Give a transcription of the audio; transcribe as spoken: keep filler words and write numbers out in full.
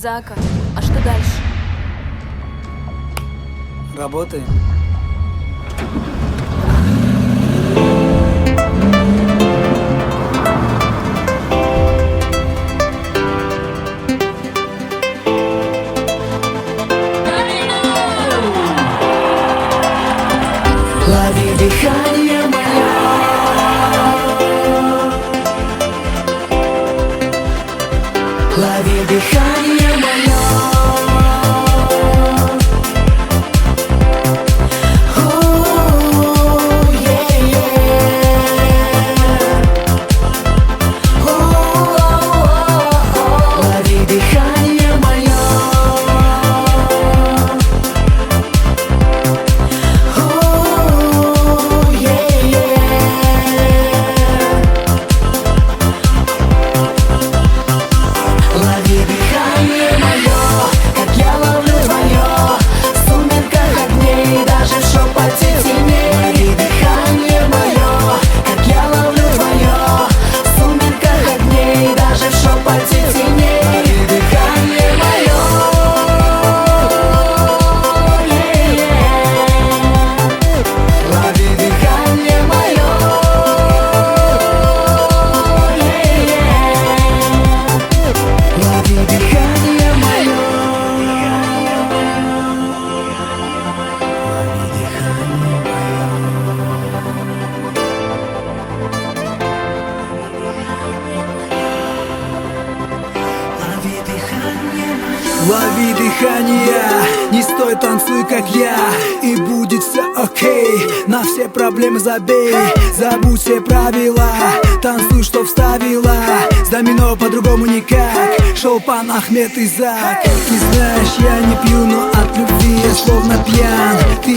Зака, а что дальше? Работаем. Лови дыхание мое, лови дыхание мое. О, yeah, yeah. О, лови дыхание мое. Лови дыхание, не стой, танцуй как я, и будет все окей. На все проблемы забей, забудь все правила, танцуй, что вставила. С домино по-другому никак, Шолпан, Ахмед и Зак. Ты знаешь, я не пью, но от любви я словно пьян. Ты